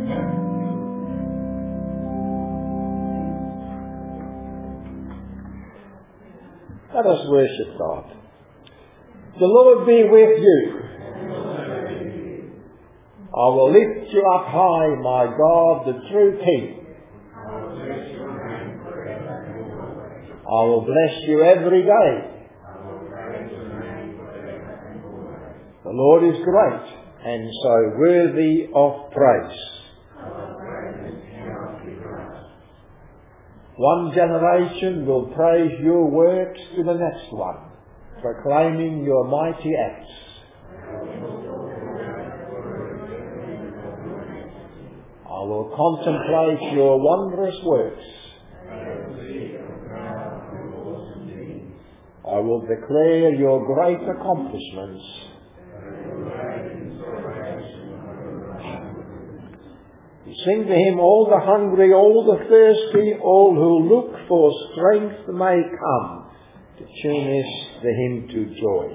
Let us worship God. The Lord be with you. I will lift you up high, my God, the true King. I will bless you every day. The Lord is great and so worthy of praise. One generation will praise your works to the next one, proclaiming your mighty acts. I will contemplate your wondrous works. I will declare your great accomplishments. Sing to him, all the hungry, all the thirsty, all who look for strength may come to tune the hymn to joy.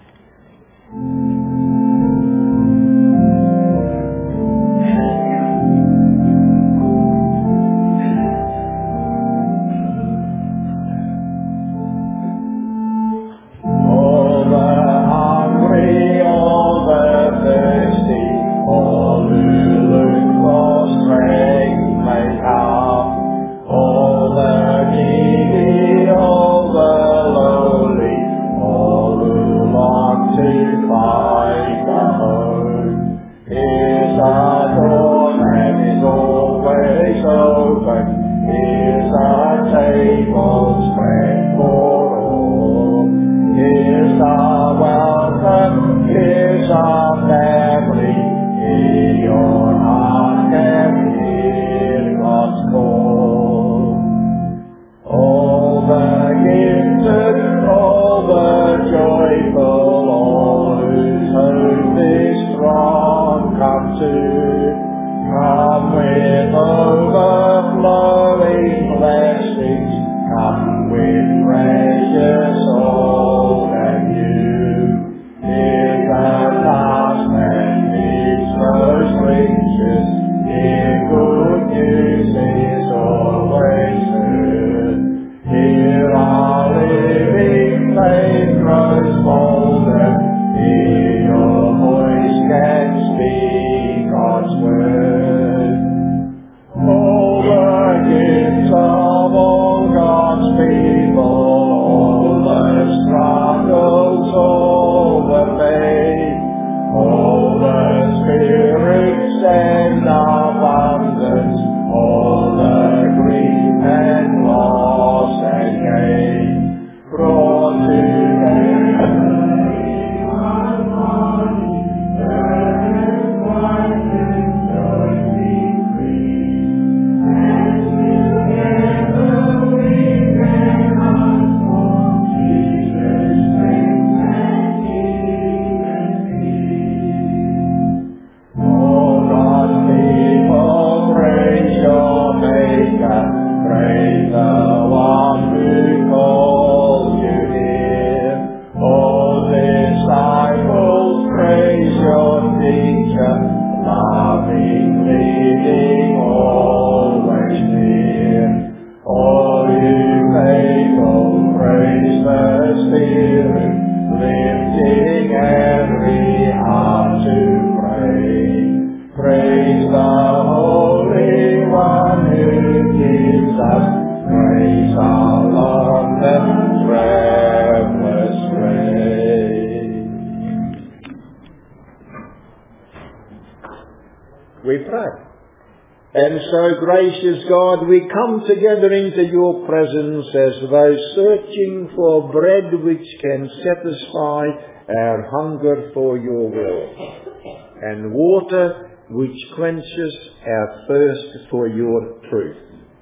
Gracious God, we come together into your presence as those searching for bread which can satisfy our hunger for your will, and water which quenches our thirst for your truth.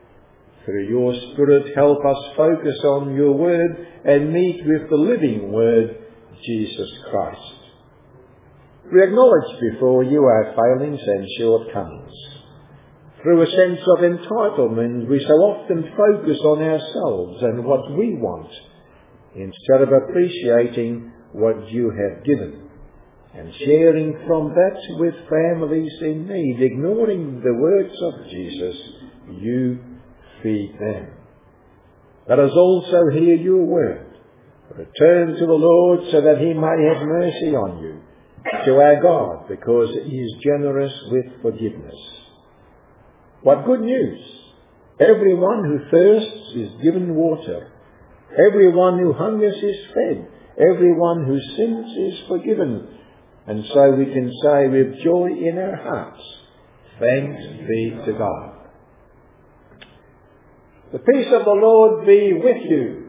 Through your Spirit, help us focus on your word and meet with the living word, Jesus Christ. We acknowledge before you our failings and shortcomings. Through a sense of entitlement, we so often focus on ourselves and what we want, instead of appreciating what you have given. and sharing from that with families in need, ignoring the words of Jesus, you feed them. Let us also hear your word. Return to the Lord so that he may have mercy on you, to our God, because he is generous with forgiveness. What good news! Everyone who thirsts is given water. Everyone who hungers is fed. Everyone who sins is forgiven. And so we can say with joy in our hearts, thanks be to God. The peace of the Lord be with you.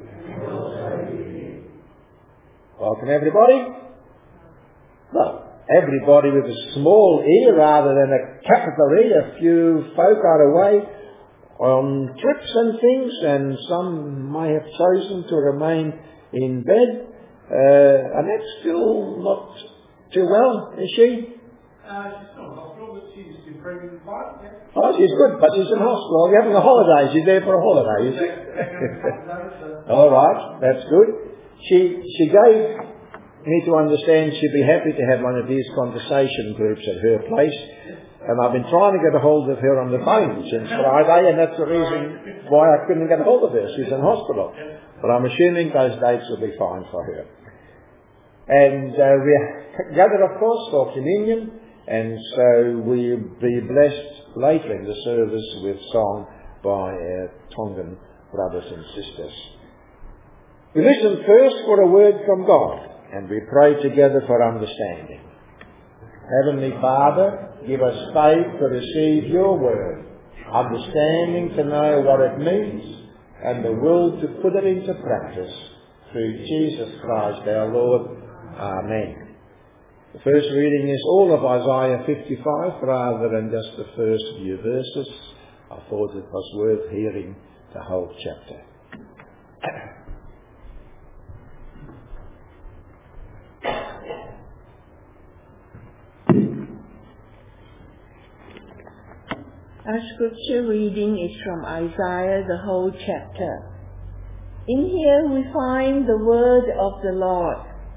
Welcome everybody. Well, everybody with a small E rather than a capital E. A few folk are away on trips and things, and some may have chosen to remain in bed. Annette's still not too well, is she? She's not in hospital, but she's improving quite. Yeah. Oh, she's good, but she's in hospital. You're having a holiday. She's there for a holiday, is she? All right, that's good. She gave me to understand she'd be happy to have one of these conversation groups at her place. And I've been trying to get a hold of her on the phone since Friday, and that's the reason why I couldn't get a hold of her. She's in hospital. But I'm assuming those dates will be fine for her. And we gathered, of course, for communion, and so we'll be blessed later in the service with song by our Tongan brothers and sisters. We listen first for a word from God, and we pray together for understanding. Heavenly Father, give us faith to receive your word, understanding to know what it means, and the will to put it into practice through Jesus Christ our Lord. Amen. The first reading is all of Isaiah 55 rather than just the first few verses. I thought it was worth hearing the whole chapter. Our scripture reading is from Isaiah, the whole chapter. In here we find the word of the Lord.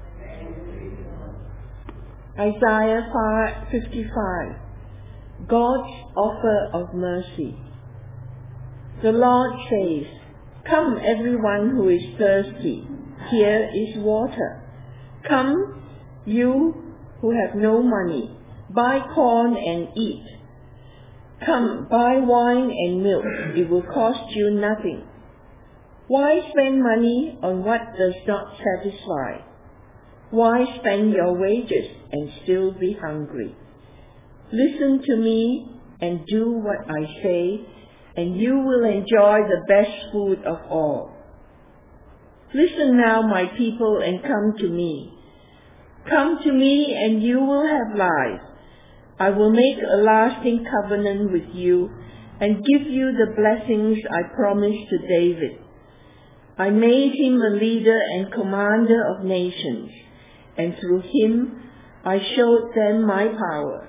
Isaiah 55, God's offer of mercy. The Lord says, "Come, everyone who is thirsty, here is water. Come, you who have no money, buy corn and eat. Come, buy wine and milk, it will cost you nothing. Why spend money on what does not satisfy? Why spend your wages and still be hungry? Listen to me and do what I say, and you will enjoy the best food of all. Listen now, my people, and come to me. Come to me and you will have life. I will make a lasting covenant with you and give you the blessings I promised to David. I made him a leader and commander of nations, and through him I showed them my power.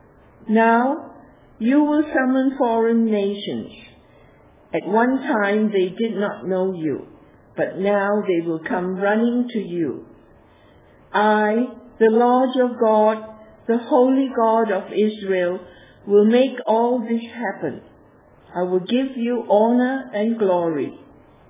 Now you will summon foreign nations. At one time they did not know you, but now they will come running to you. I, the Lord your God, the Holy God of Israel, will make all this happen. I will give you honor and glory.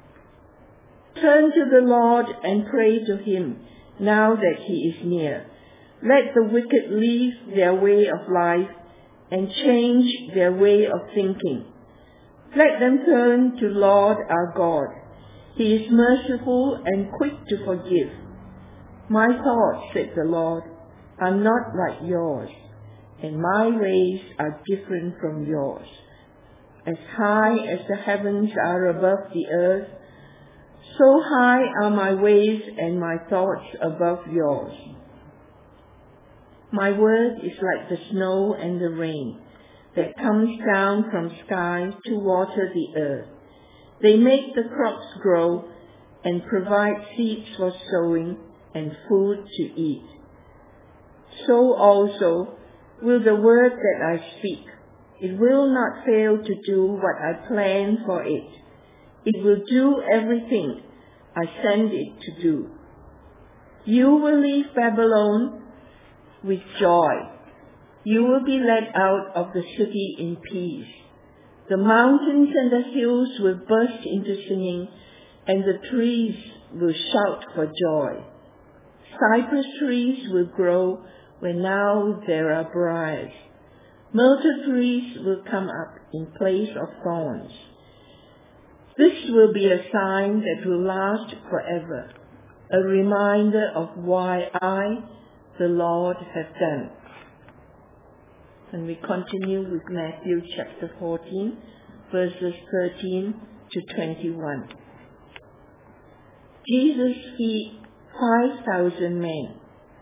Turn to the Lord and pray to him now that he is near. Let the wicked leave their way of life and change their way of thinking. Let them turn to Lord our God. He is merciful and quick to forgive. My thoughts, said the Lord, are not like yours, and my ways are different from yours. As high as the heavens are above the earth, so high are my ways and my thoughts above yours. My word is like the snow and the rain that comes down from sky to water the earth. They make the crops grow and provide seeds for sowing and food to eat. So also will the word that I speak. It will not fail to do what I plan for it. It will do everything I send it to do. You will leave Babylon with joy. You will be led out of the city in peace. The mountains and the hills will burst into singing, and the trees will shout for joy. Cypress trees will grow where now there are briars. Myrtle trees will come up in place of thorns. This will be a sign that will last forever, a reminder of why I, the Lord, have done. And we continue with Matthew chapter 14, verses 13 to 21. Jesus feed 5,000 men.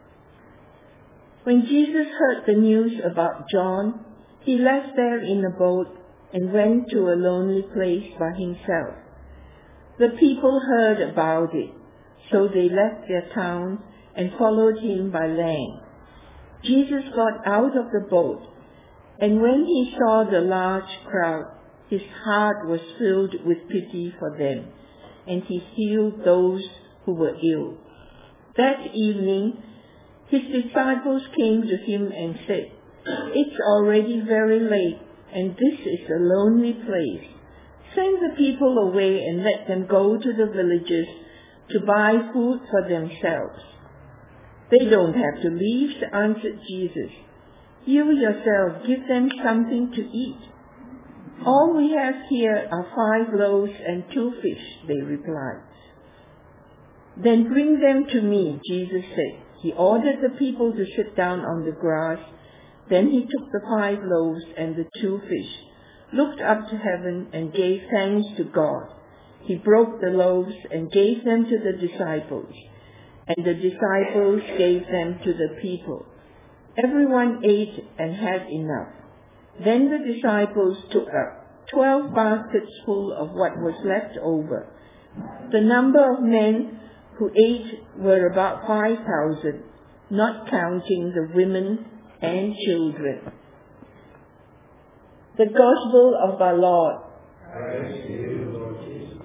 When Jesus heard the news about John, he left there in a boat and went to a lonely place by himself. The people heard about it, so they left their town and followed him by land. Jesus got out of the boat, and when he saw the large crowd, his heart was filled with pity for them, and he healed those who were ill. That evening, his disciples came to him and said, "It's already very late, and this is a lonely place. Send the people away and let them go to the villages to buy food for themselves." "They don't have to leave," answered Jesus. "You yourself give them something to eat." "All we have here are 5 loaves and 2 fish, they replied. "Then bring them to me," Jesus said. He ordered the people to sit down on the grass. Then he took the 5 loaves and the 2 fish, looked up to heaven, and gave thanks to God. He broke the loaves and gave them to the disciples, and the disciples gave them to the people. Everyone ate and had enough. Then the disciples took up 12 baskets full of what was left over. The number of men who ate were about 5,000, not counting the women and children. The Gospel of our Lord. Praise to you, Lord Jesus.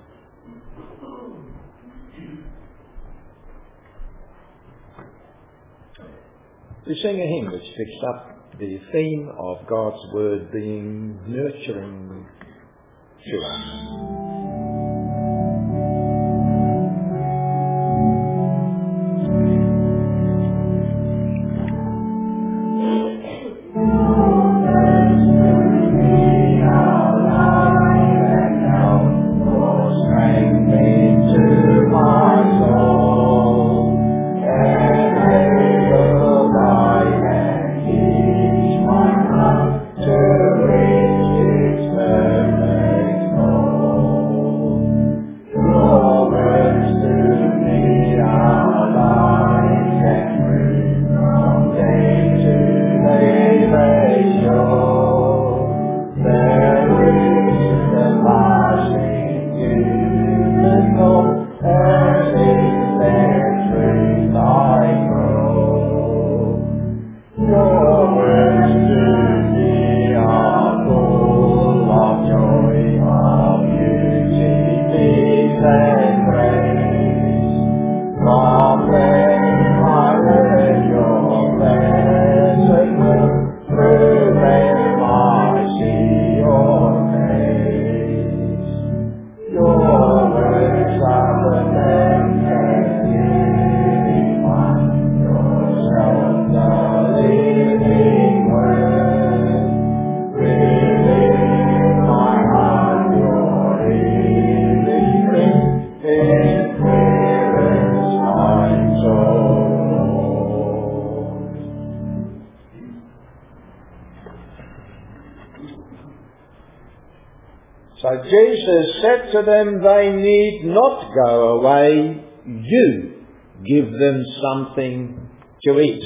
We sing a hymn which picks up the theme of God's Word being nurturing to us. So Jesus said to them, "They need not go away. You give them something to eat."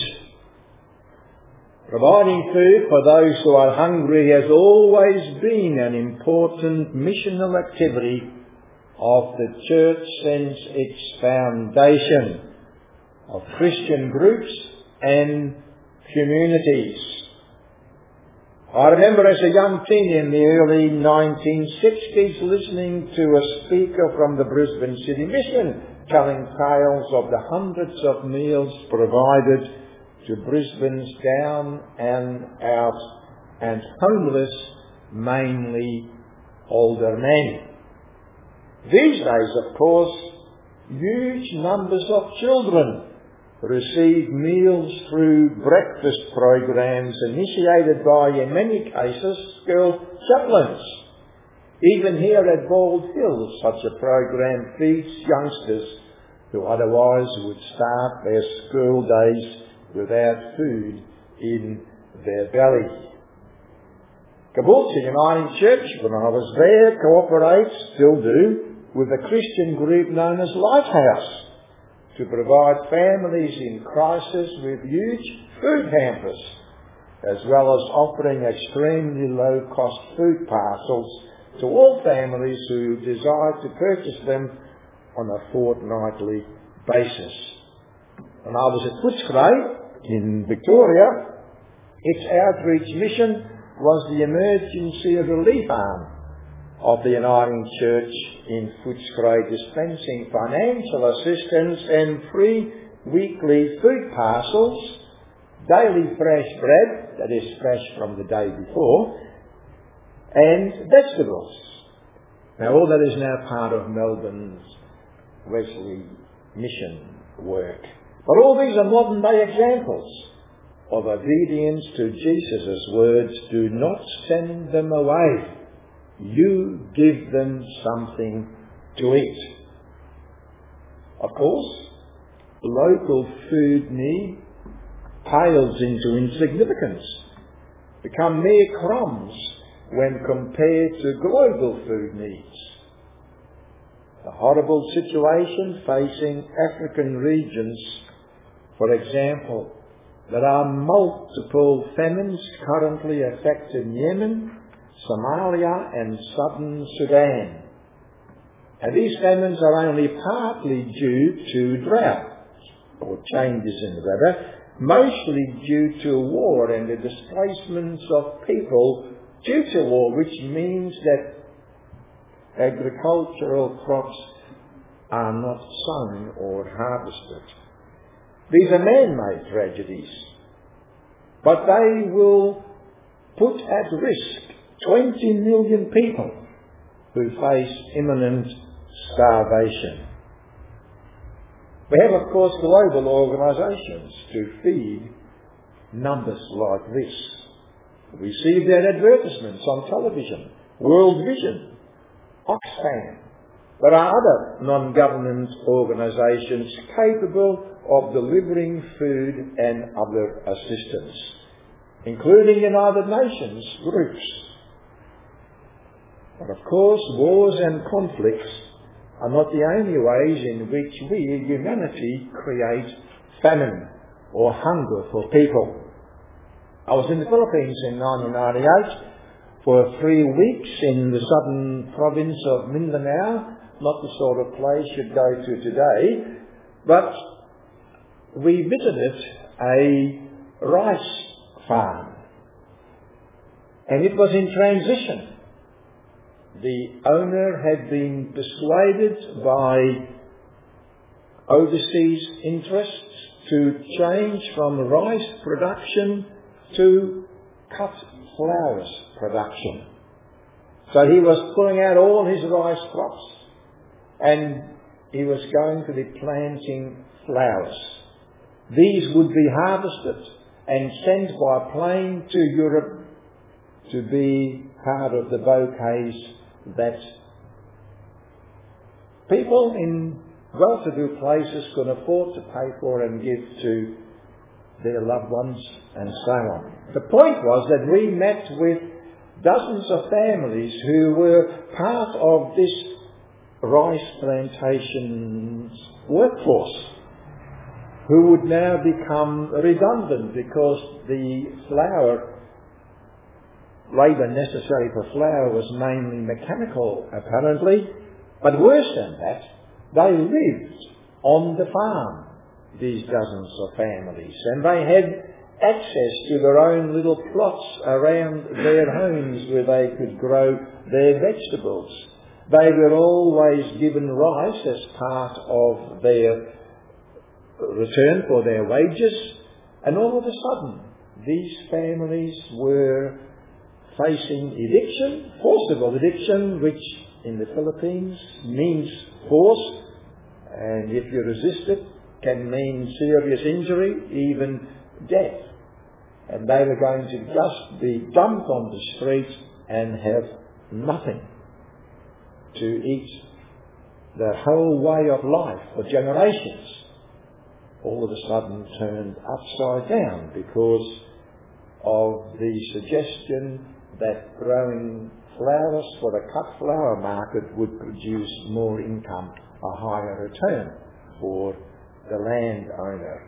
Providing food for those who are hungry has always been an important missional activity of the church since its foundation, of Christian groups and communities. I remember as a young teen in the early 1960s listening to a speaker from the Brisbane City Mission telling tales of the hundreds of meals provided to Brisbane's down and out and homeless, mainly older men. These days, of course, huge numbers of children receive meals through breakfast programs initiated by, in many cases, school chaplains. Even here at Bald Hills, such a program feeds youngsters who otherwise would start their school days without food in their belly. Caboolture Uniting Church, when I was there, cooperates, still do, with a Christian group known as Lighthouse to provide families in crisis with huge food hampers, as well as offering extremely low-cost food parcels to all families who desire to purchase them on a fortnightly basis. When I was at Footscray in Victoria, its outreach mission was the emergency relief arm of the Uniting Church in Footscray, dispensing financial assistance and free weekly food parcels, daily fresh bread, that is fresh from the day before, and vegetables. Now all that is now part of Melbourne's Wesley mission work. But all these are modern day examples of obedience to Jesus' words, do not send them away. You give them something to eat. Of course, local food need pales into insignificance, become mere crumbs when compared to global food needs. The horrible situation facing African regions, for example, there are multiple famines currently affecting Yemen, Somalia and southern Sudan. And these famines are only partly due to drought or changes in the weather, mostly due to war and the displacements of people due to war, which means that agricultural crops are not sown or harvested. These are man-made tragedies, but they will put at risk 20 million people who face imminent starvation. We have, of course, global organisations to feed numbers like this. We see their advertisements on television, World Vision, Oxfam. There are other non-government organisations capable of delivering food and other assistance, including United Nations groups. But of course, wars and conflicts are not the only ways in which we, humanity, create famine or hunger for people. I was in the Philippines in 1998 for 3 weeks in the southern province of Mindanao, not the sort of place you'd go to today, but we visited a rice farm, and it was in transition. The owner had been persuaded by overseas interests to change from rice production to cut flowers production. So he was pulling out all his rice crops and he was going to be planting flowers. These would be harvested and sent by plane to Europe to be part of the bouquets that people in well-to-do places could afford to pay for and give to their loved ones and so on. The point was that we met with dozens of families who were part of this rice plantation's workforce, who would now become redundant because the labour necessary for flour was mainly mechanical, apparently. But worse than that, they lived on the farm, these dozens of families, and they had access to their own little plots around their homes where they could grow their vegetables. They were always given rice as part of their return for their wages, And all of a sudden, these families were facing eviction, forcible eviction, which in the Philippines means force, and if you resist it, can mean serious injury, even death. And they were going to just be dumped on the street and have nothing to eat their whole way of life for generations. All of a sudden turned upside down because of the suggestion that growing flowers for the cut flower market would produce more income, a higher return for the landowner.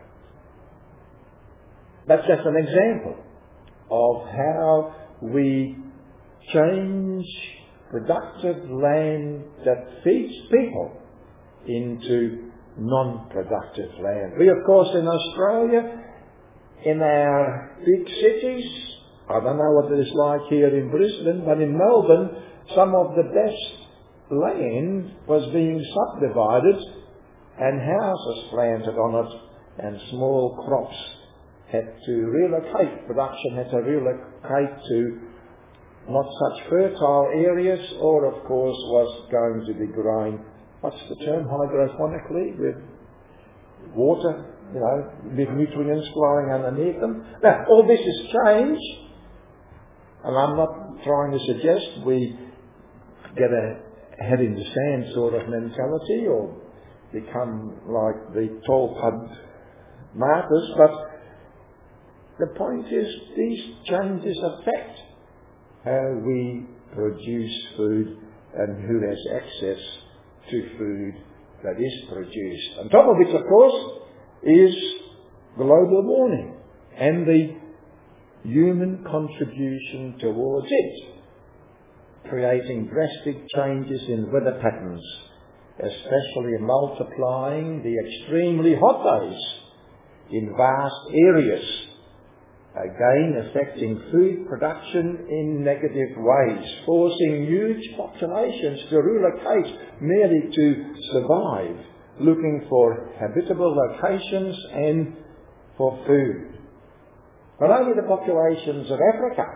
That's just an example of how we change productive land that feeds people into non-productive land. We, of course, in Australia, in our big cities, I don't know what it is like here in Brisbane, but in Melbourne, some of the best land was being subdivided and houses planted on it, and small crops had to relocate. Production had to relocate to not such fertile areas, or of course was going to be growing, what's the term, hydrophonically, with water, with nutrients flowing underneath them. Now, all this has changed, and I'm not trying to suggest we get a head in the sand sort of mentality or become like the tall pub martyrs, but the point is these changes affect how we produce food and who has access to food that is produced. On top of which, of course, is global warming and the human contribution towards it, creating drastic changes in weather patterns, especially multiplying the extremely hot days in vast areas, again affecting food production in negative ways, forcing huge populations to relocate merely to survive, looking for habitable locations and for food. Not only the populations of Africa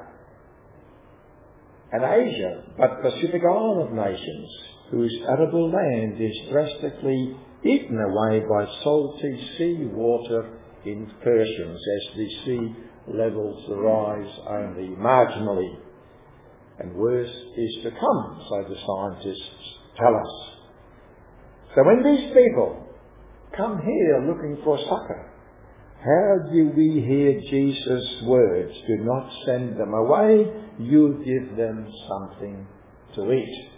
and Asia, but Pacific Island nations, whose arable land is drastically eaten away by salty seawater incursions as the sea levels rise only marginally. And worse is to come, so the scientists tell us. So when these people come here looking for succor, how do we hear Jesus' words? Do not send them away, you give them something to eat.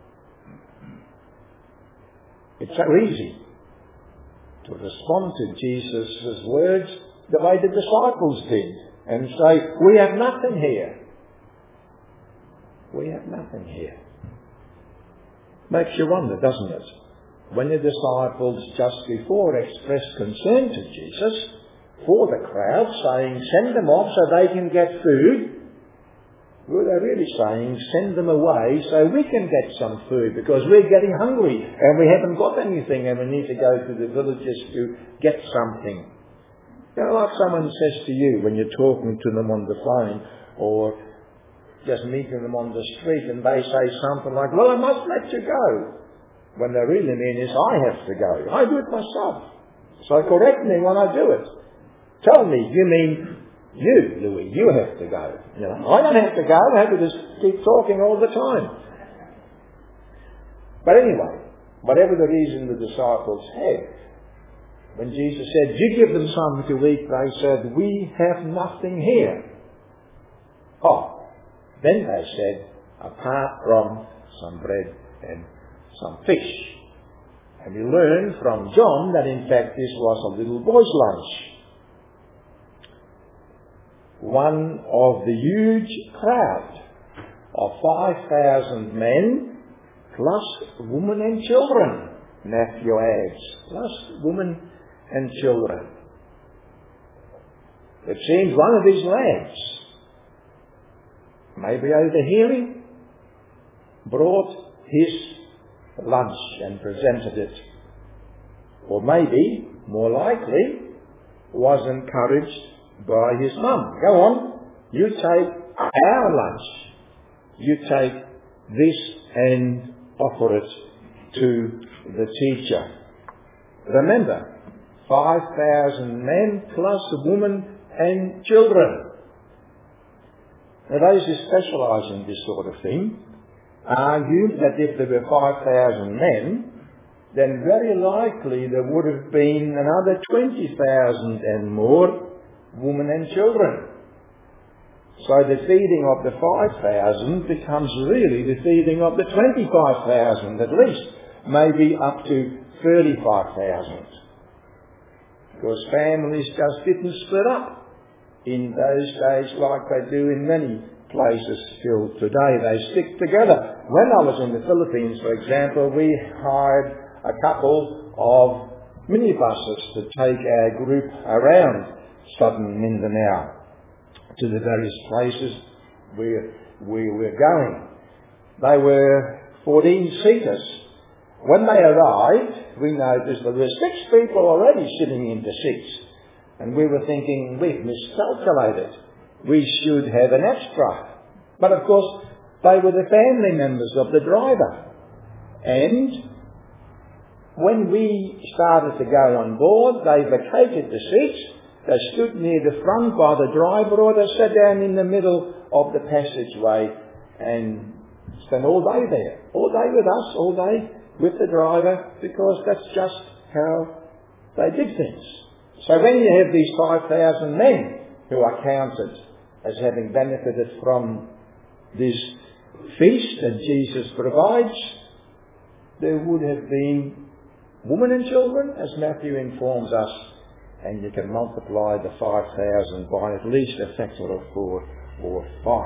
It's so easy to respond to Jesus' words the way the disciples did and say, we have nothing here. We have nothing here. Makes you wonder, doesn't it? When the disciples just before expressed concern to Jesus for the crowd, saying, send them off so they can get food, were they really saying, send them away so we can get some food because we're getting hungry and we haven't got anything and we need to go to the villages to get something? Like someone says to you when you're talking to them on the phone or just meeting them on the street and they say something like, well, I must let you go. When they really mean is, I have to go. I do it myself. So correct me when I do it. Tell me, you mean you, Louis, you have to go. I don't have to go. I have to just keep talking all the time. But anyway, whatever the reason the disciples had, when Jesus said, you give them something to eat, they said, we have nothing here. Oh, then they said, apart from some bread and some fish. And we learn from John that in fact this was a little boy's lunch. One of the huge crowd of 5,000 men plus women and children, Matthew adds, plus women and children. It seems one of his lads, maybe overhearing, brought his lunch and presented it. Or maybe, more likely, was encouraged by his mum. Go on, you take our lunch. You take this and offer it to the teacher. Remember, 5,000 men plus women and children. Now those who specialise in this sort of thing argue that if there were 5,000 men, then very likely there would have been another 20,000 and more women and children. So the feeding of the 5,000 becomes really the feeding of the 25,000 at least, maybe up to 35,000. Because families just didn't split up in those days like they do in many places still today. They stick together. When I was in the Philippines, for example, we hired a couple of minibuses to take our group around southern Mindanao to the various places where we were going. They were 14-seaters. When they arrived, we noticed there were 6 people already sitting in the seats. And we were thinking, we've miscalculated. We should have an extra. But of course, they were the family members of the driver. And when we started to go on board, they vacated the seats. They stood near the front by the driver, or they sat down in the middle of the passageway and spent all day there. All day with us, all day with the driver, because that's just how they did things. So when you have these 5,000 men who are counted as having benefited from this feast that Jesus provides, there would have been women and children, as Matthew informs us, and you can multiply the 5,000 by at least a factor of 4 or 5.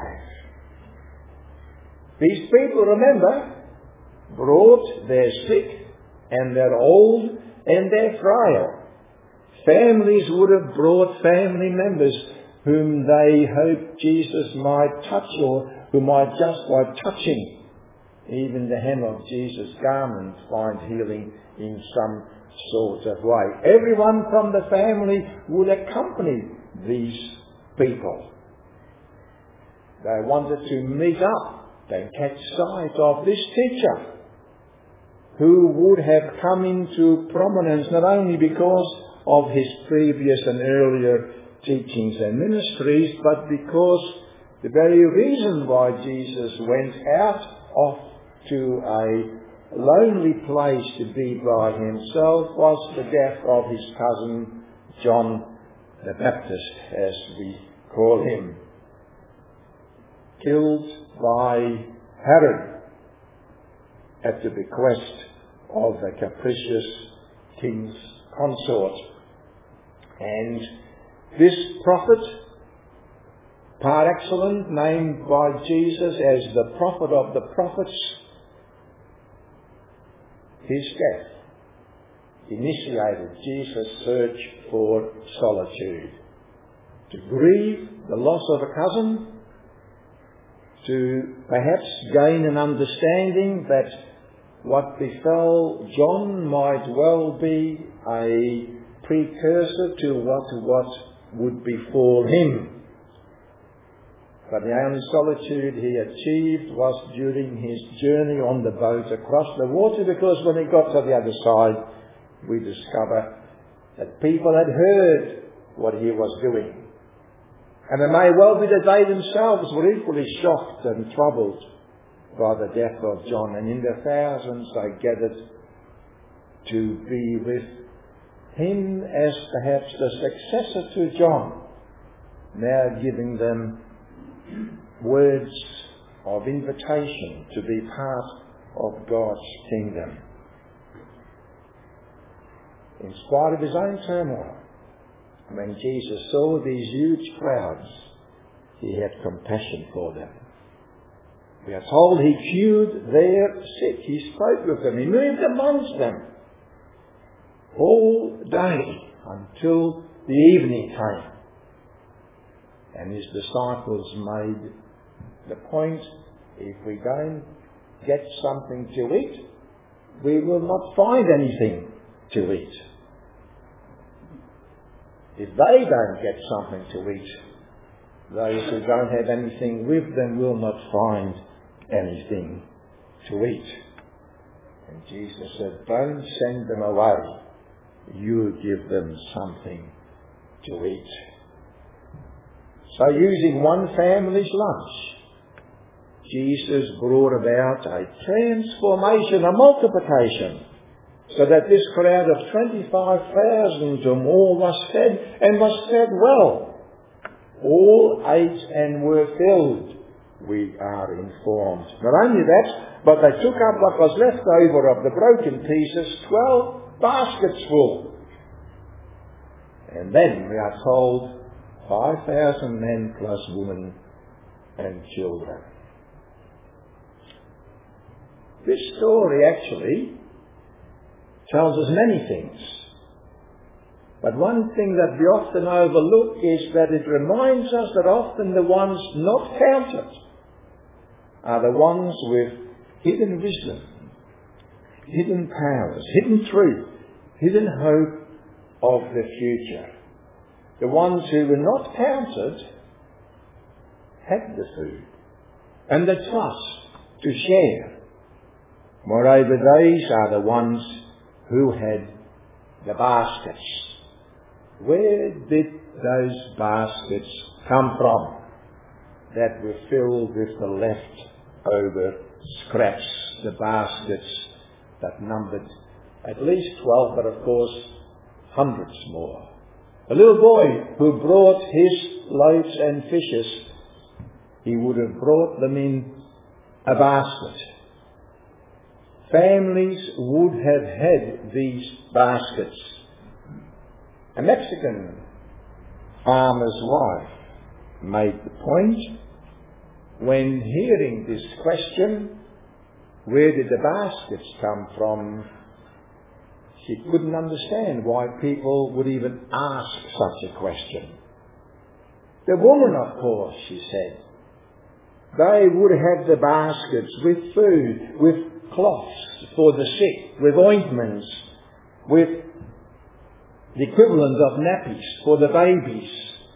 These people, remember, brought their sick and their old and their frail. Families would have brought family members whom they hoped Jesus might touch, or who might just by touching even the hem of Jesus' garment find healing in some sort of way. Everyone from the family would accompany these people. They wanted to meet up and catch sight of this teacher, who would have come into prominence not only because of his previous and earlier teachings and ministries, but because the very reason why Jesus went out off to a lonely place to be by himself was the death of his cousin John the Baptist, as we call him, killed by Herod at the bequest of a capricious king's consort. And this prophet, par excellence, named by Jesus as the prophet of the prophets, his death initiated Jesus' search for solitude, to grieve the loss of a cousin, to perhaps gain an understanding that what befell John might well be a precursor to what would befall him. But the only solitude he achieved was during his journey on the boat across the water, because when he got to the other side, we discover that people had heard what he was doing. And it may well be that they themselves were equally shocked and troubled by the death of John, and in their thousands they gathered to be with him as perhaps the successor to John, now giving them words of invitation to be part of God's kingdom. In spite of his own turmoil, when Jesus saw these huge crowds, he had compassion for them. We are told he cured their sick. He spoke with them. He moved amongst them all day until the evening came. And his disciples made the point, if we don't get something to eat, we will not find anything to eat. if they don't get something to eat, those who don't have anything with them will not find anything to eat. And Jesus said, don't send them away. You give them something to eat. So using one family's lunch, Jesus brought about a transformation, a multiplication, so that this crowd of 25,000 or more was fed, and was fed well. All ate and were filled, we are informed. Not only that, but they took up what was left over of the broken pieces, 12 baskets full. And then we are told 5,000 men plus women and children. This story actually tells us many things. But one thing that we often overlook is that it reminds us that often the ones not counted are the ones with hidden wisdom, hidden powers, hidden truth, hidden hope of the future. The ones who were not counted had the food and the trust to share. Moreover, these are the ones who had the baskets. Where did those baskets come from that were filled with the leftover scraps, the baskets that numbered at least 12, but of course hundreds more? A little boy who brought his loaves and fishes, he would have brought them in a basket. Families would have had these baskets. A Mexican farmer's wife made the point when hearing this question, where did the baskets come from? She couldn't understand why people would even ask such a question. The woman, of course, she said, they would have the baskets with food, with cloths for the sick, with ointments, with the equivalent of nappies for the babies.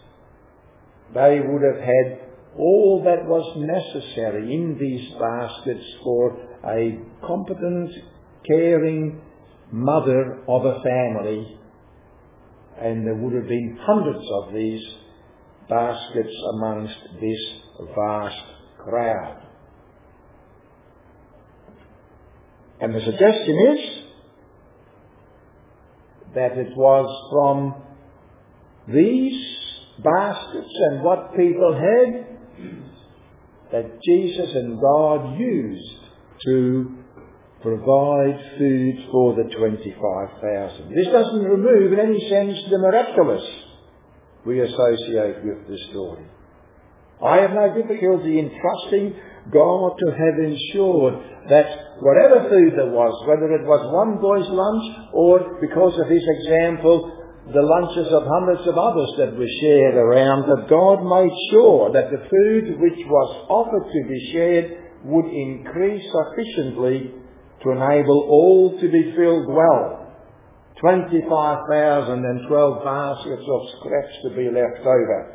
They would have had all that was necessary in these baskets for a competent, caring mother of a family. And there would have been hundreds of these baskets amongst this vast crowd. And the suggestion is that it was from these baskets and what people had that Jesus and God used to provide food for the 25,000. This doesn't remove in any sense the miraculous we associate with this story. I have no difficulty in trusting God to have ensured that whatever food there was, whether it was one boy's lunch or, because of his example, the lunches of hundreds of others that were shared around, that God made sure that the food which was offered to be shared would increase sufficiently to enable all to be filled well. 25,000 and 12 baskets of scraps to be left over.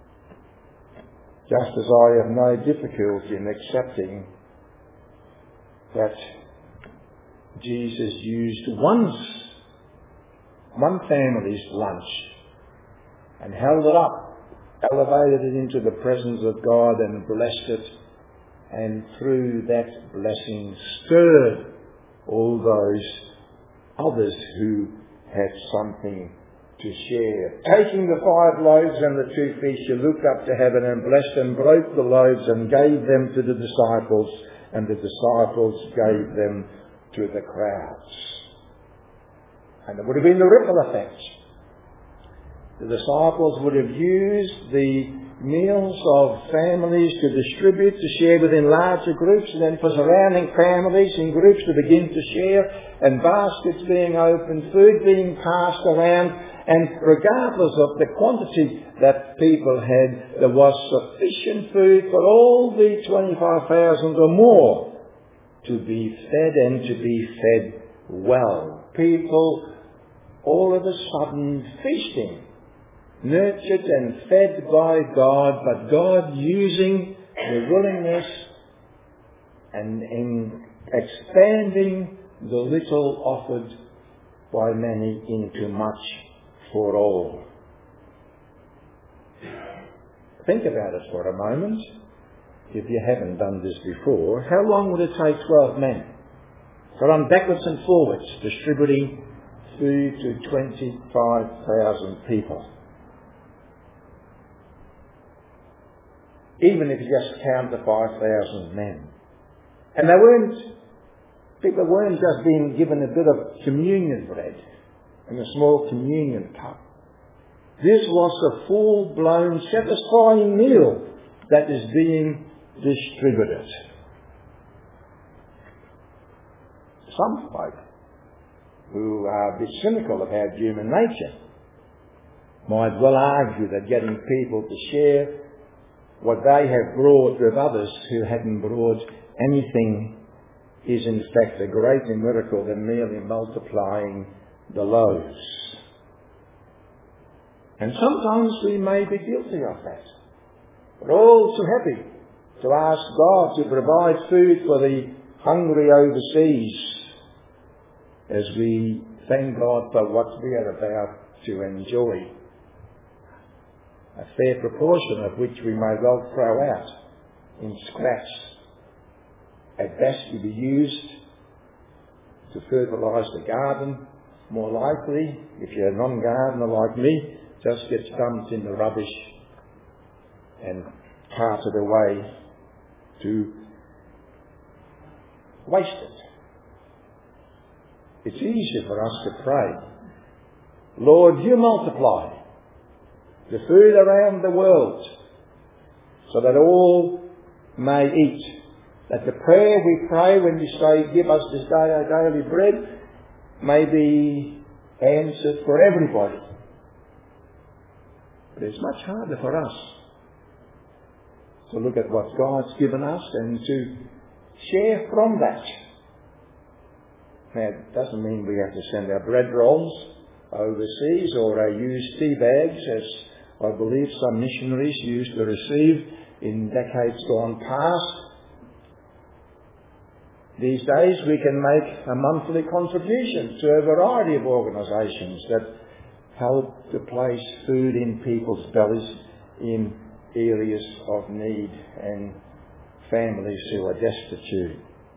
Just as I have no difficulty in accepting that Jesus used one family's lunch and held it up, elevated it into the presence of God and blessed it, and through that blessing stirred all those others who had something to share. Taking the 5 loaves and the 2 fish, he looked up to heaven and blessed and broke the loaves and gave them to the disciples, and the disciples gave them to the crowds. And there would have been the ripple effect. The disciples would have used the meals of families to distribute, to share within larger groups, and then for surrounding families in groups to begin to share, and baskets being opened, food being passed around, and regardless of the quantity that people had, there was sufficient food for all the 25,000 or more to be fed, and to be fed well. People all of a sudden feasting nurtured and fed by God, but God using the willingness and in expanding the little offered by many into much for all. Think about it for a moment. If you haven't done this before, how long would it take 12 men to run backwards and forwards distributing food to 25,000 people? Even if you just count the 5,000 men. And people weren't just being given a bit of communion bread and a small communion cup. This was a full-blown, satisfying meal that is being distributed. Some folk who are a bit cynical about human nature might well argue that getting people to share what they have brought with others who hadn't brought anything is in fact a greater miracle than merely multiplying the loaves. And sometimes we may be guilty of that. We're all too happy to ask God to provide food for the hungry overseas as we thank God for what we are about to enjoy, a fair proportion of which we may well throw out in scraps, at best to be used to fertilise the garden. More likely, if you're a non-gardener like me, just gets dumped in the rubbish and carted away to waste it. It's easier for us to pray, Lord, you multiply the food around the world so that all may eat. That the prayer we pray when we say, give us this day our daily bread, may be answered for everybody. But it's much harder for us to look at what God's given us and to share from that. Now, it doesn't mean we have to send our bread rolls overseas or our used tea bags, as I believe some missionaries used to receive in decades gone past. These days we can make a monthly contribution to a variety of organisations that help to place food in people's bellies in areas of need and families who are destitute.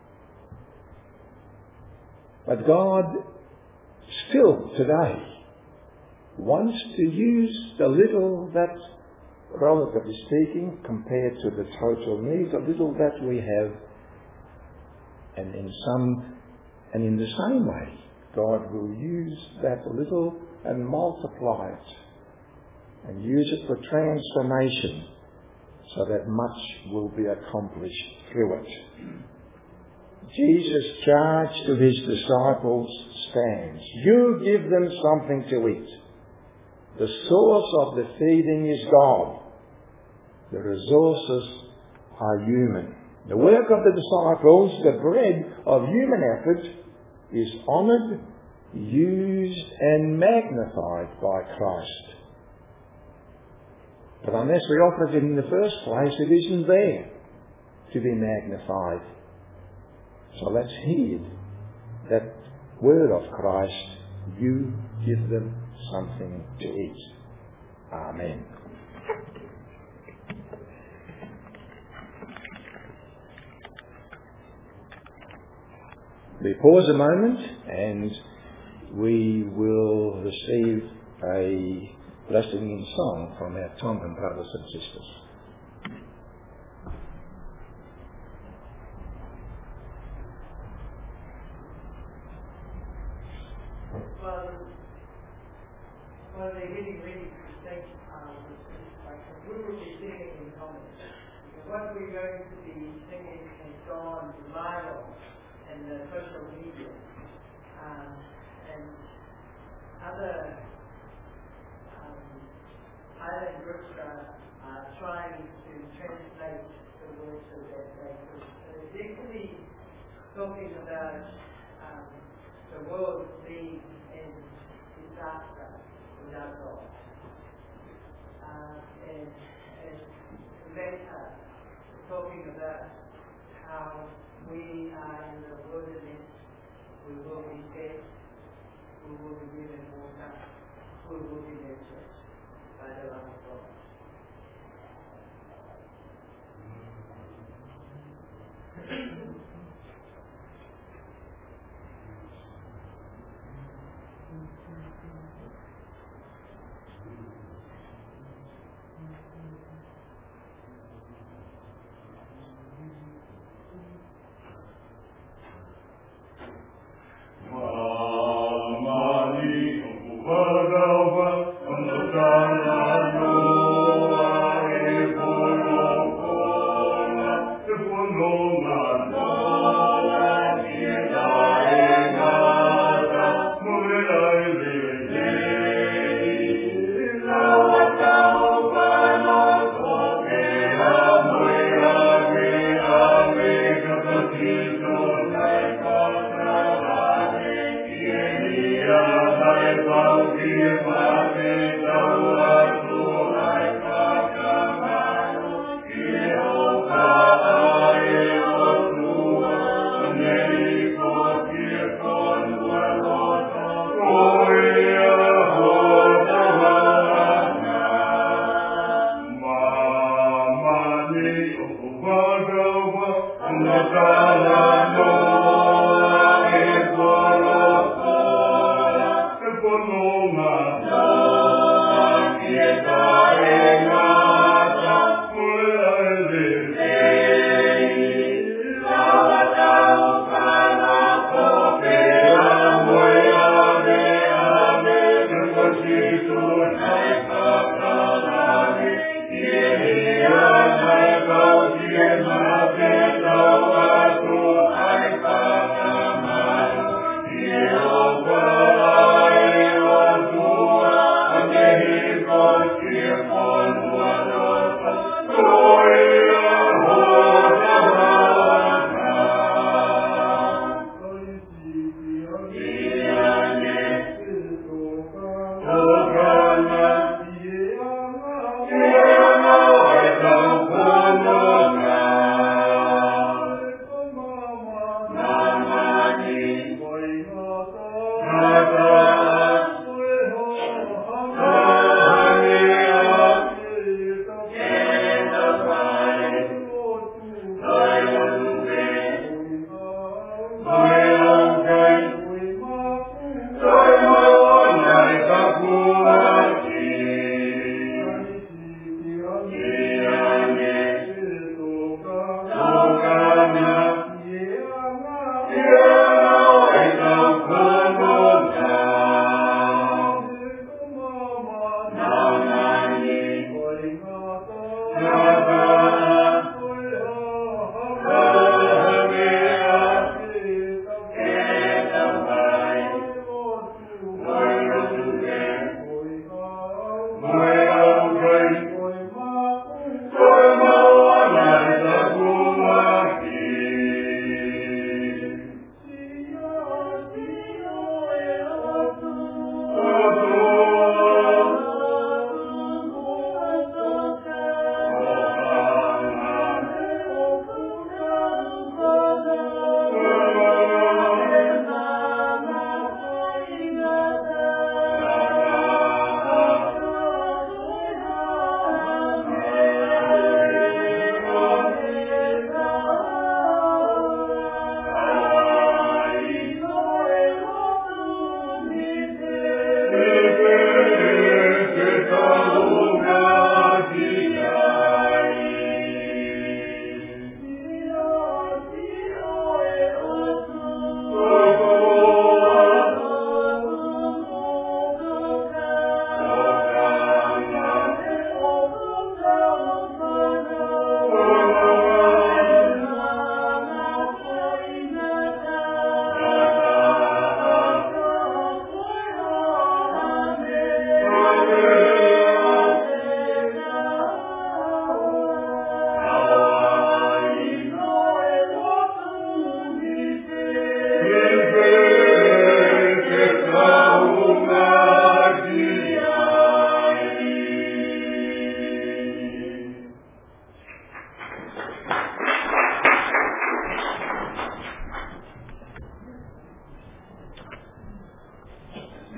But God still today wants to use the little that, relatively speaking, compared to the total need, the little that we have, and in the same way, God will use that little and multiply it and use it for transformation so that much will be accomplished through it. Jesus' charge to his disciples stands. You give them something to eat. The source of the feeding is God. The resources are human. The work of the disciples, the bread of human effort, is honoured, used and magnified by Christ. But unless we offer it in the first place, it isn't there to be magnified. So let's heed that word of Christ, you give them something to eat. Amen. We pause a moment and we will receive a blessing in song from our Tongan brothers and sisters. Well, they really think like we will be singing in common. What we're going to be singing can go on to viral and the social media and other island groups are trying to translate the words of that language. It's equally talking about the world being in disaster without God. letter talking about how we are in the wilderness, we will be fed, we will be given water, we will be nurtured by the love of God. I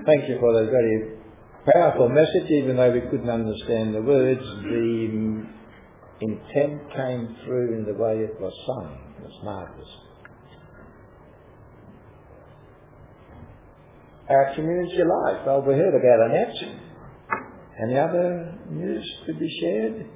Thank you for that very powerful message, even though we couldn't understand the words. The intent came through in the way it was sung. It was marvellous. Our community life. Well, we heard about Annette. Any other news to be shared?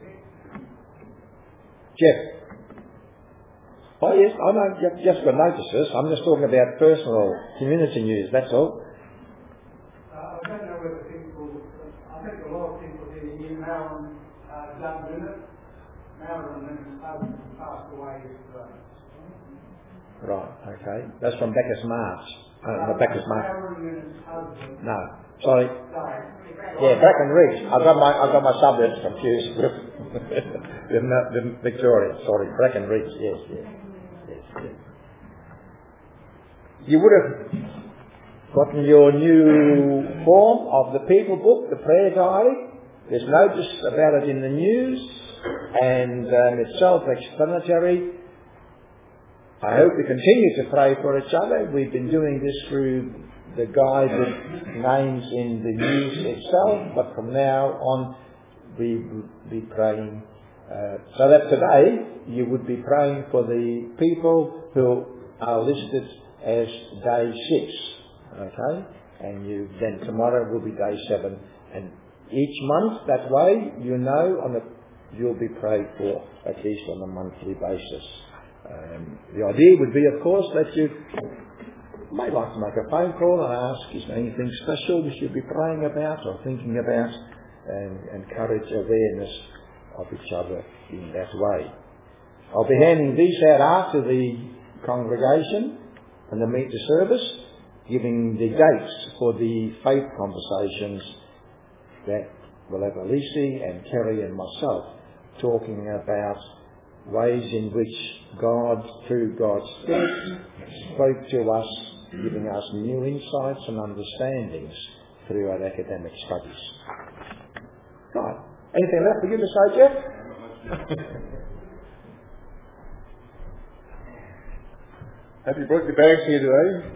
Jeff? Oh yes, I know, just got notices. I'm just talking about personal community news, that's all. I don't know whether people, I think a lot of people here knew Marilyn Dunn-Bennett. Marilyn and his husband passed away yesterday. Right, okay. That's from Bacchus March. Bacchus March. Marilyn and his husband. No, sorry. Sorry. Yeah, Breckenridge. I got my suburbs confused with the Victoria. Sorry, Breckenridge. Yes. You would have gotten your new form of the People Book, the Prayer Diary. There's notice about it in the news, and it's self-explanatory. I hope we continue to pray for each other. We've been doing this through the guided names in the news itself, but from now on we will be praying so that today you would be praying for the people who are listed as day 6, okay? And then tomorrow will be day 7, and each month that way you'll be prayed for at least on a monthly basis. The idea would be, of course, that you might like to make a phone call and ask, is there anything special we should be praying about or thinking about, and encourage awareness of each other in that way. I'll be handing these out after the congregation and the meet the service, giving the dates for the faith conversations that will have Elise and Kerry and myself talking about ways in which God, through God's Spirit, spoke to us, giving us new insights and understandings through our academic studies. Right. Anything left for you to say, Jeff? Have you brought your bags here today?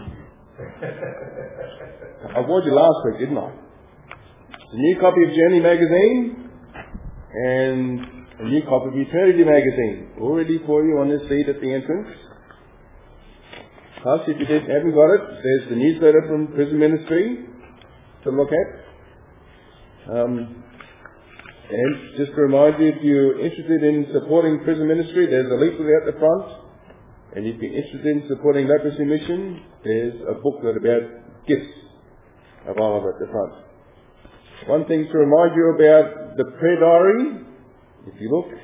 I warned you last week, didn't I? A new copy of Journey magazine and a new copy of Eternity magazine, all ready for you on the seat at the entrance. Plus, if you haven't got it, there's the newsletter from Prison Ministry to look at. And just to remind you, if you're interested in supporting Prison Ministry, there's a leaflet at the front. And if you're interested in supporting Leprosy Mission, there's a booklet about gifts available at the front. One thing to remind you about the prayer diary, if you look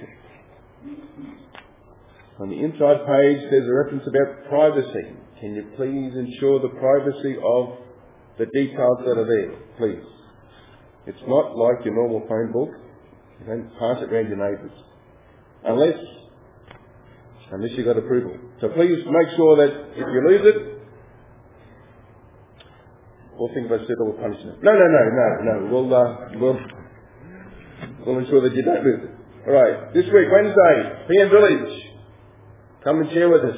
on the inside page, there's a reference about privacy. Can you please ensure the privacy of the details that are there, please? It's not like your normal phone book. You don't pass it around your neighbours. Unless you got approval. So please make sure that if you lose it, we'll think about suitable punishment. No. We'll ensure that you don't lose it. Alright, this week, Wednesday, PM Village. Come and share with us.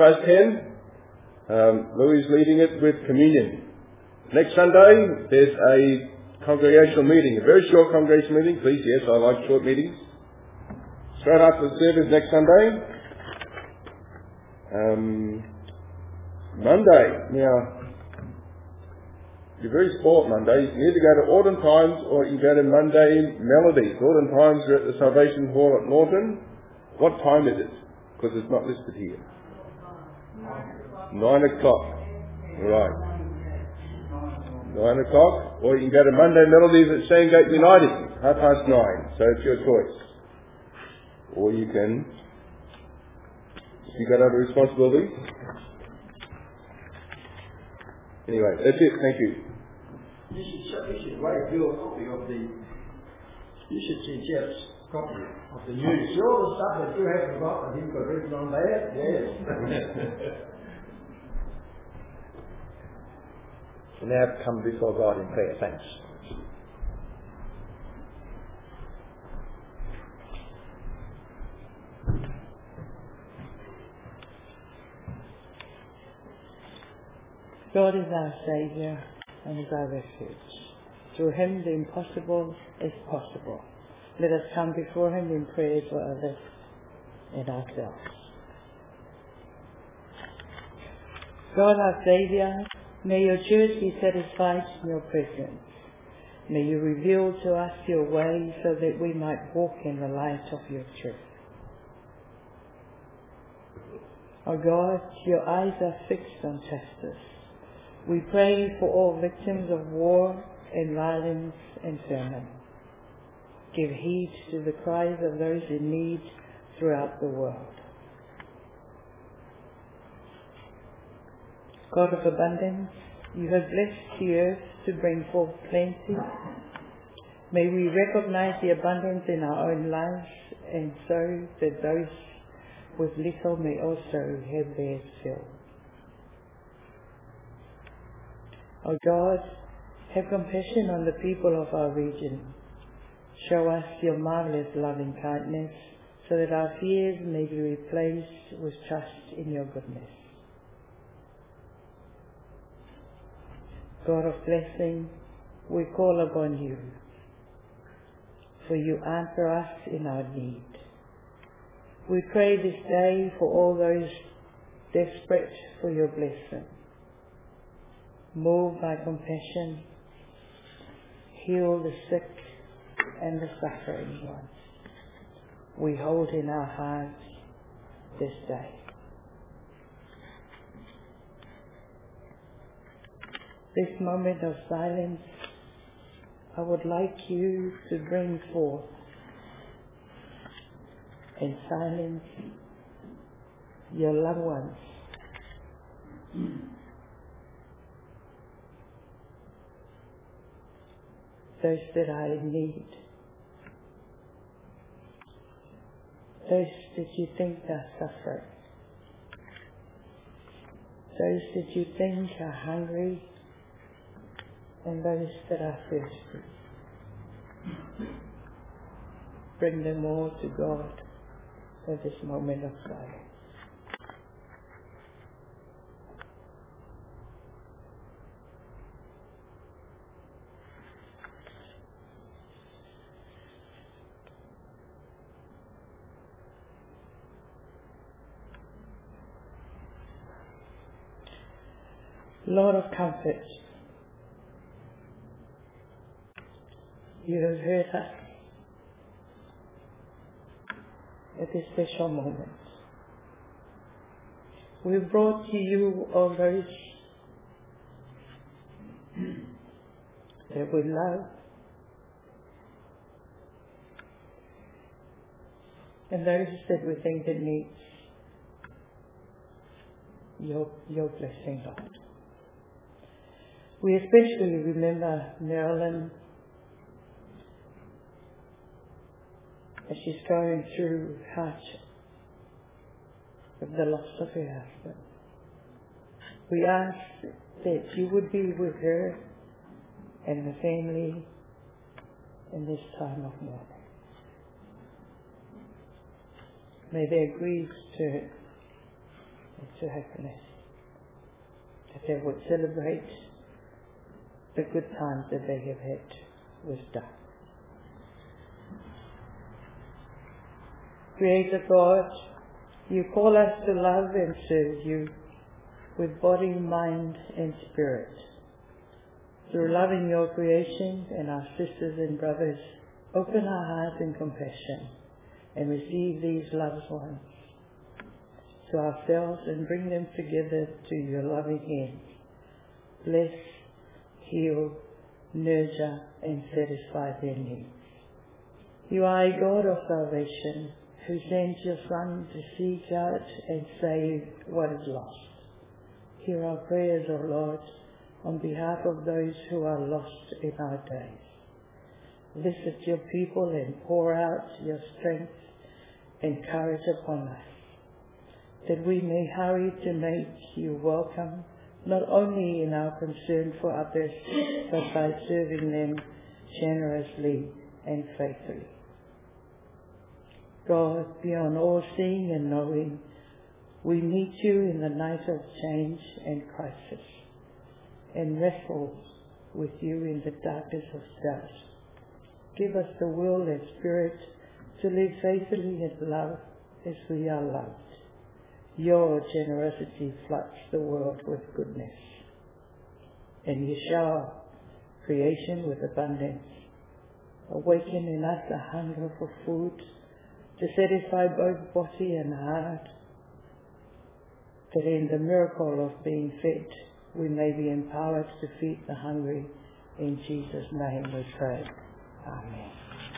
10:30. Louis leading it with communion. Next Sunday, there's a congregational meeting, a very short congregational meeting. Please, yes, I like short meetings. Straight after the service next Sunday. Monday. Now, you're very spoilt Monday. You can either go to Autumn Times or you can go to Monday Melodies. Autumn Times are at the Salvation Hall at Norton. What time is it? Because it's not listed here. 9 o'clock. Right. 9 o'clock. Or you can go to Monday Melodies at Sandgate United. 9:30. So it's your choice. Or you can, if you've got other responsibilities. Anyway, that's it. Thank you. You should write your copy of the. You should see Jeff's copy of the news. All the stuff that you haven't got and he's got written on there. Yes. So now come before God in prayer. Thanks. God is our Saviour, and is our refuge. Through him the impossible is possible. Let us come before him in prayer for others and ourselves. God our Saviour, may your church be satisfied in your presence. May you reveal to us your way so that we might walk in the light of your truth. O God, your eyes are fixed on justice. We pray for all victims of war and violence and famine. Give heed to the cries of those in need throughout the world. God of abundance, you have blessed the earth to bring forth plenty. May we recognize the abundance in our own lives, and so that those with little may also have theirs filled. O God, have compassion on the people of our region. Show us your marvelous loving kindness, so that our fears may be replaced with trust in your goodness. God of blessing, we call upon you, for you answer us in our need. We pray this day for all those desperate for your blessing. Move by compassion, heal the sick and the suffering ones. We hold in our hearts this day. This moment of silence, I would like you to bring forth in silence your loved ones. Those that are in need. Those that you think are suffering. Those that you think are hungry. And those that are thirsty. Bring them all to God at this moment of silence. Lord of comfort, you have heard us at this special moment. We brought to you all those that we love and those that we think that needs your blessing, Lord. We especially remember Marilyn as she's going through hardship with the loss of her husband. We ask that you would be with her and the family in this time of mourning. May their grief turn into happiness, that they would celebrate the good times that they have had with God. Creator God, you call us to love and serve you with body, mind, and spirit. Through loving your creation and our sisters and brothers, open our hearts in compassion and receive these loved ones to ourselves and bring them together to your loving hands. Bless, heal, nurture, and satisfy their needs. You are a God of salvation, who sent your Son to seek out and save what is lost. Hear our prayers, O Lord, on behalf of those who are lost in our days. Visit your people and pour out your strength and courage upon us, that we may hurry to make you welcome, not only in our concern for others, but by serving them generously and faithfully. God, beyond all seeing and knowing, we meet you in the night of change and crisis, and wrestle with you in the darkness of doubt. Give us the will and spirit to live faithfully in love as we are loved. Your generosity floods the world with goodness, and you shower creation with abundance. Awaken in us a hunger for food to satisfy both body and heart, that in the miracle of being fed we may be empowered to feed the hungry. In Jesus' name we pray. Amen.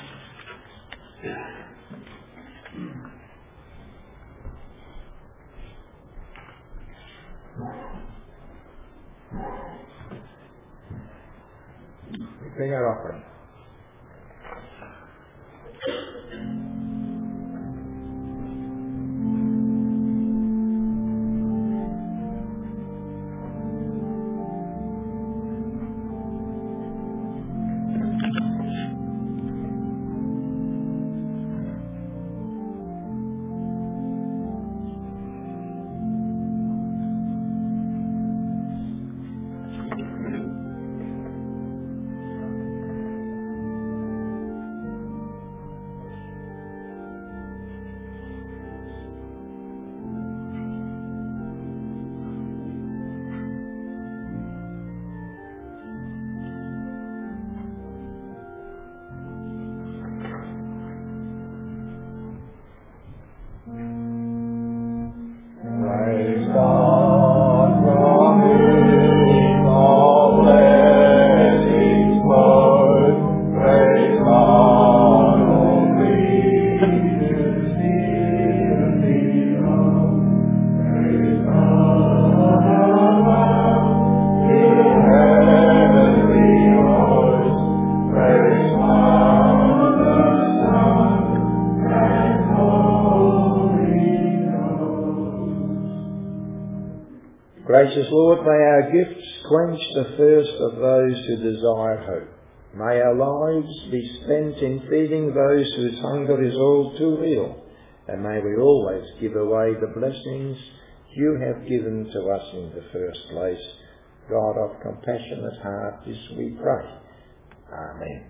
We bring our offering. Gracious Lord, may our gifts quench the thirst of those who desire hope. May our lives be spent in feeding those whose hunger is all too real. And may we always give away the blessings you have given to us in the first place. God of compassionate heart, this we pray. Amen.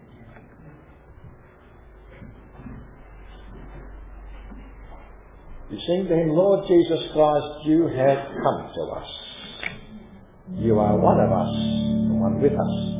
We sing to him, Lord Jesus Christ, you have come to us. You are one of us, one with us.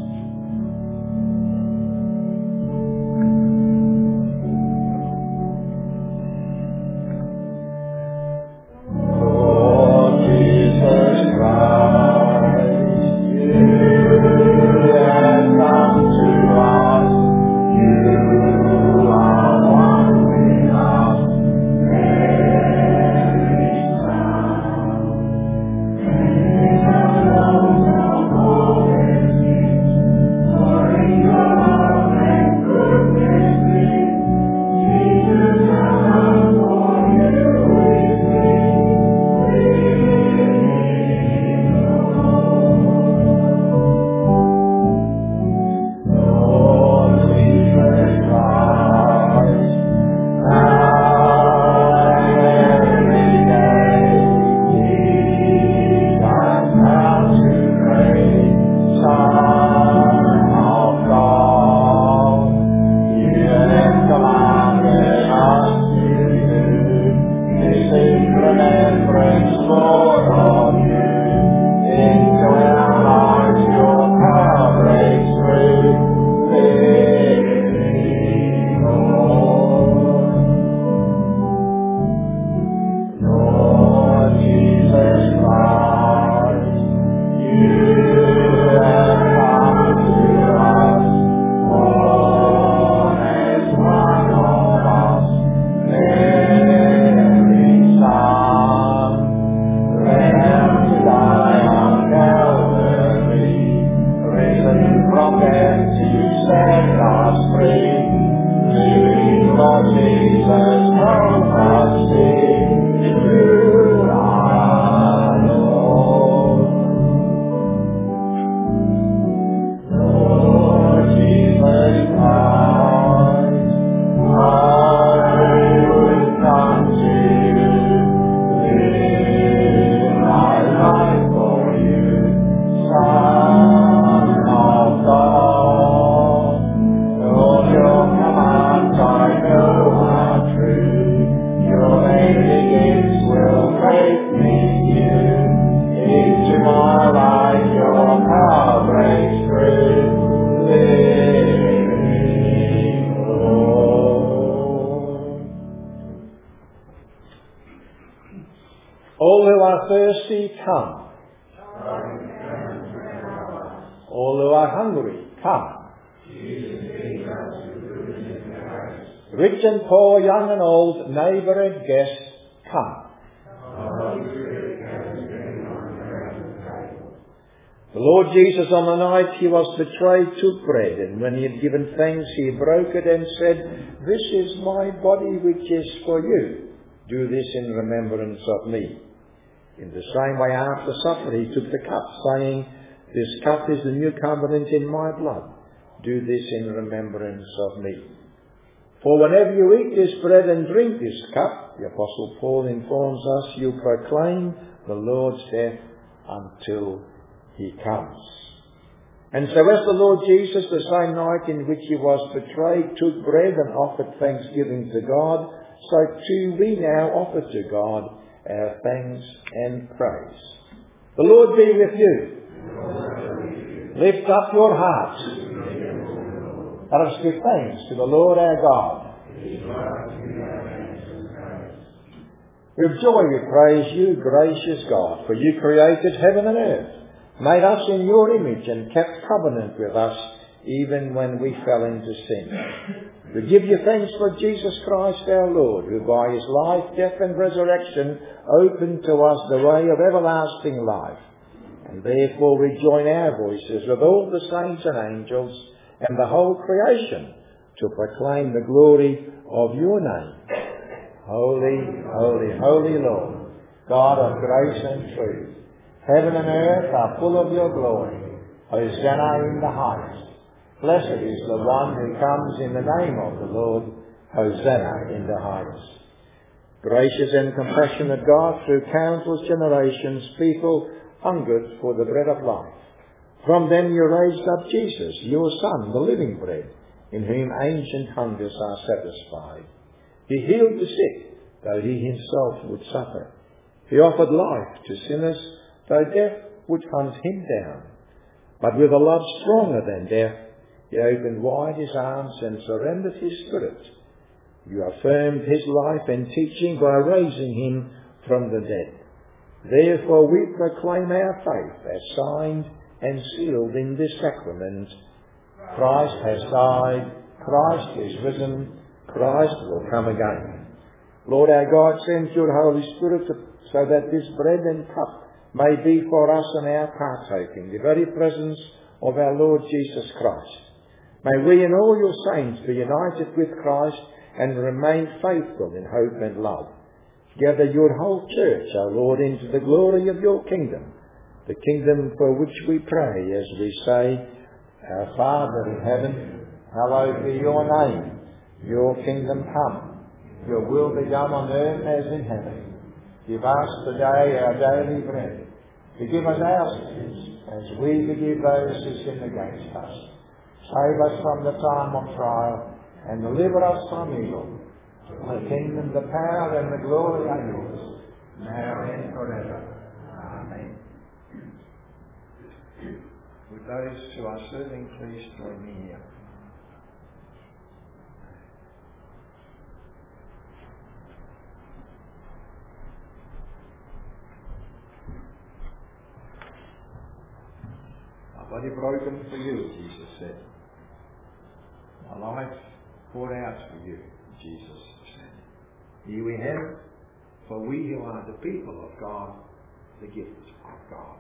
come. All who are hungry, come. Rich and poor, young and old, neighbour and guest, come. The Lord Jesus, on the night he was betrayed, took bread, and when he had given thanks, he broke it and said, "This is my body which is for you. Do this in remembrance of me." In the same way after supper he took the cup, saying, "This cup is the new covenant in my blood. Do this in remembrance of me." For whenever you eat this bread and drink this cup, the Apostle Paul informs us, you proclaim the Lord's death until he comes. And so as the Lord Jesus, the same night in which he was betrayed, took bread and offered thanksgiving to God, so too we now offer to God our thanks and praise. The Lord be with you. Lift up your hearts. Let us give thanks to the Lord our God. With joy we praise you, gracious God, for you created heaven and earth, made us in your image, and kept covenant with us even when we fell into sin. We give you thanks for Jesus Christ our Lord, who by his life, death and resurrection opened to us the way of everlasting life. And therefore we join our voices with all the saints and angels and the whole creation to proclaim the glory of your name. Holy, holy, holy Lord, God of grace and truth. Heaven and earth are full of your glory. Hosanna in the highest. Blessed is the one who comes in the name of the Lord. Hosanna in the highest. Gracious and compassionate God, through countless generations, people hungered for the bread of life. From them you raised up Jesus, your Son, the living bread, in whom ancient hungers are satisfied. He healed the sick, though he himself would suffer. He offered life to sinners, though death would hunt him down. But with a love stronger than death, he opened wide his arms and surrendered his spirit. You affirmed his life and teaching by raising him from the dead. Therefore we proclaim our faith as signed and sealed in this sacrament. Christ has died, Christ is risen, Christ will come again. Lord our God, send your Holy Spirit so that this bread and cup may be for us and our partaking, the very presence of our Lord Jesus Christ. May we and all your saints be united with Christ and remain faithful in hope and love. Gather your whole church, O Lord, into the glory of your kingdom, the kingdom for which we pray as we say, Our Father in heaven, hallowed be your name. Your kingdom come. Your will be done on earth as in heaven. Give us today our daily bread. Forgive us our sins, as we forgive those who sin against us. Save us from the time of trial, and deliver us from evil. The kingdom, the power, and the glory are yours, now and forever. Amen. Would those who are serving please join me here? My body broken for you, Jesus said. My life poured out for you, Jesus said. Here we have, for we who are the people of God, the gift of God.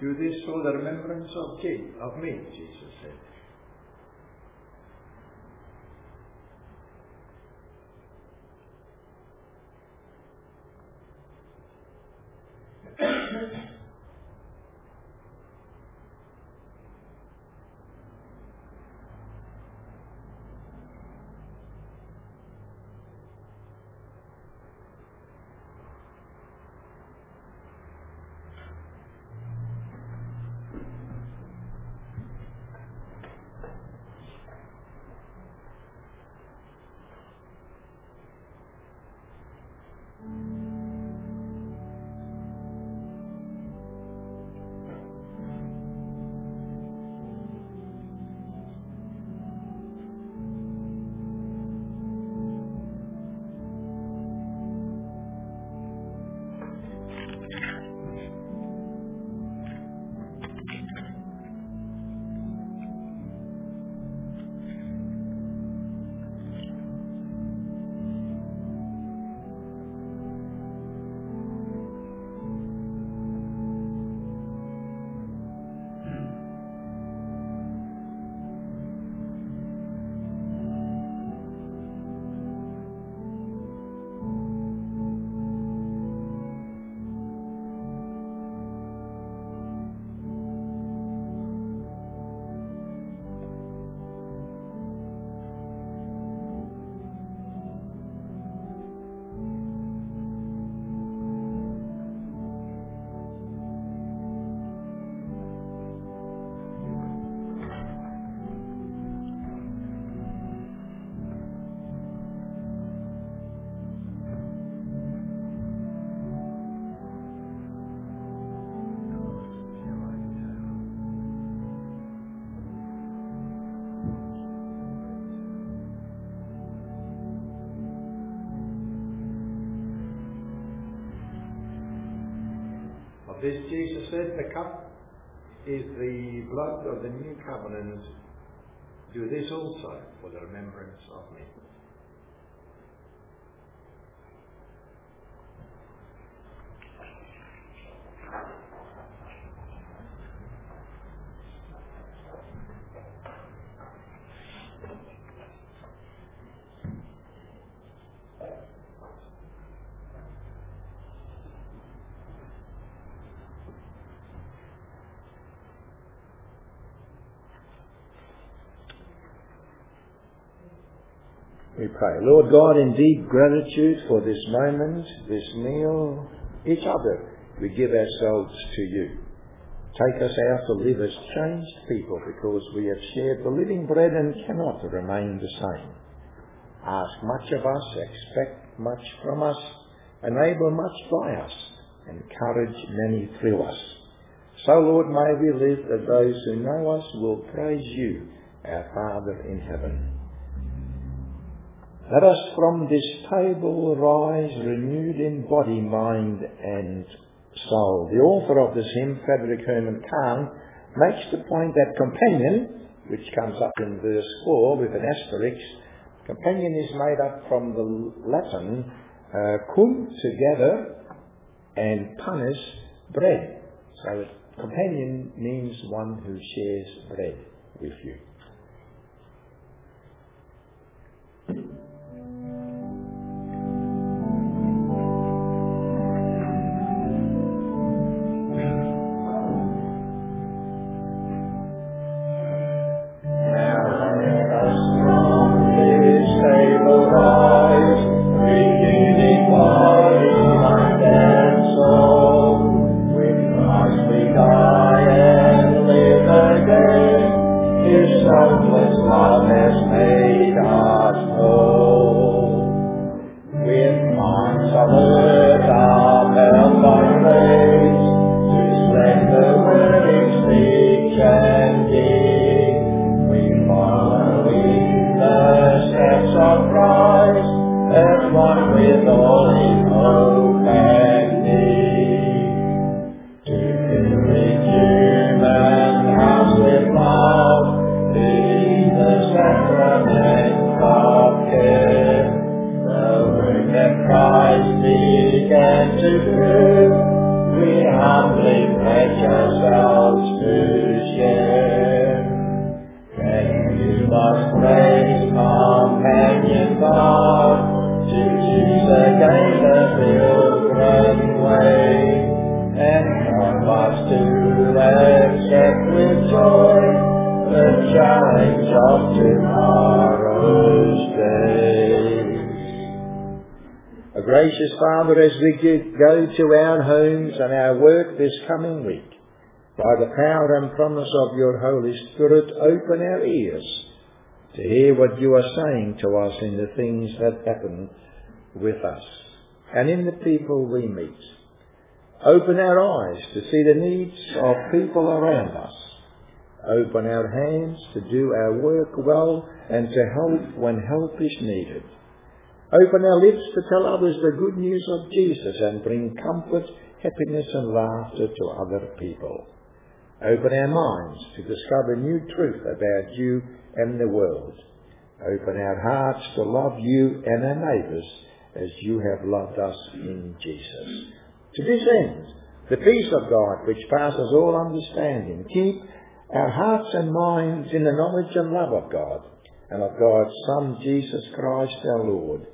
Do this for the remembrance of me, Jesus said. This Jesus said, the cup is the blood of the new covenant. Do this also for the remembrance of me. We pray. Lord God, in deep gratitude for this moment, this meal, each other, we give ourselves to you. Take us out to live as changed people because we have shared the living bread and cannot remain the same. Ask much of us, expect much from us, enable much by us, encourage many through us. So, Lord, may we live that those who know us will praise you, our Father in heaven. Let us from this table rise renewed in body, mind and soul. The author of this hymn, Frederick Herman Kahn, makes the point that companion, which comes up in verse 4 with an asterisk, companion is made up from the Latin cum, together, and panis, bread. So companion means one who shares bread with you. Christ began to do, we humbly precious selves to share. Then you must praise companion God to choose again the pilgrim way, and help us to accept with joy the challenge of tomorrow's day. A gracious Father, as we go to our homes and our work this coming week, by the power and promise of your Holy Spirit, open our ears to hear what you are saying to us in the things that happen with us and in the people we meet. Open our eyes to see the needs of people around us. Open our hands to do our work well and to help when help is needed. Open our lips to tell others the good news of Jesus and bring comfort, happiness and laughter to other people. Open our minds to discover new truth about you and the world. Open our hearts to love you and our neighbours as you have loved us in Jesus. To this end, the peace of God, which passes all understanding, keep our hearts and minds in the knowledge and love of God and of God's Son, Jesus Christ our Lord.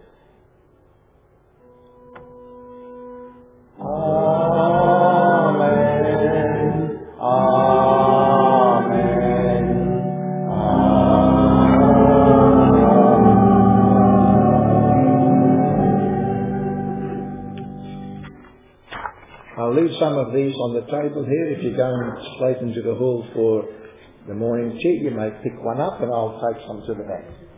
Amen. Amen. I'll leave some of these on the table here. If you're going straight into the hall for the morning tea, you may pick one up and I'll take some to the back.